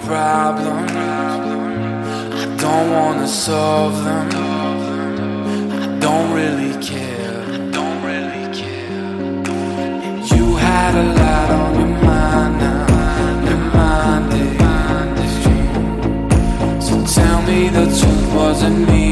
problems. I don't wanna solve them. I don't really care. You had a lot on your mind now. Your mind is changed. So tell me the truth, wasn't me.